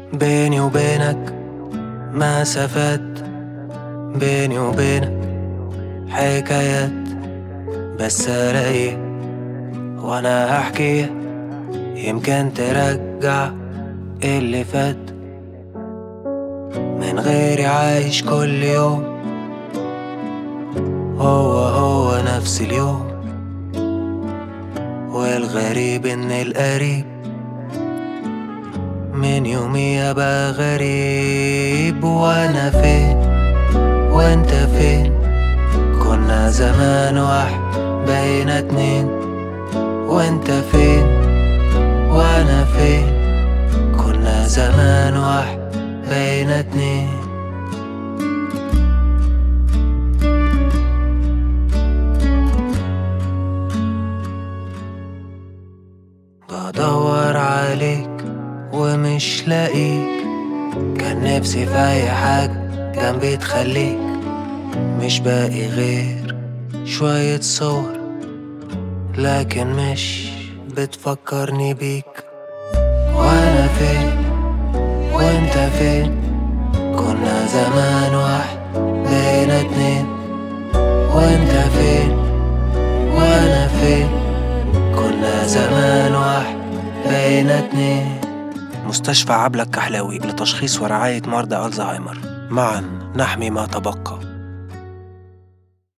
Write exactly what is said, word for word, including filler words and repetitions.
بيني وبينك مسافات، بيني وبينك حكايات، بس الاقي وانا هحكي يمكن ترجع اللي فات. من غيري عايش كل يوم هو هو نفس اليوم، والغريب ان القريب من يومي ابقى غريب. وانا فين وانت فين؟ كنا زمان واحد بقينا اتنين. وانت فين وانا فين؟ كنا زمان واحد بقينا اتنين. بدور عليك ومش لاقيك، كان نفسي في اي حاجة جنبي تخليك. مش باقي غير شوية صور لكن مش بتفكرني بيك. وانا فين وانت فين؟ كنا زمان واحد بقينا اتنين. وانت فين وانا فين؟ كنا زمان واحد بقينا اتنين. مستشفى عبلة الكحلاوي لتشخيص ورعاية مرضى ألزهايمر، معا نحمي ما تبقى.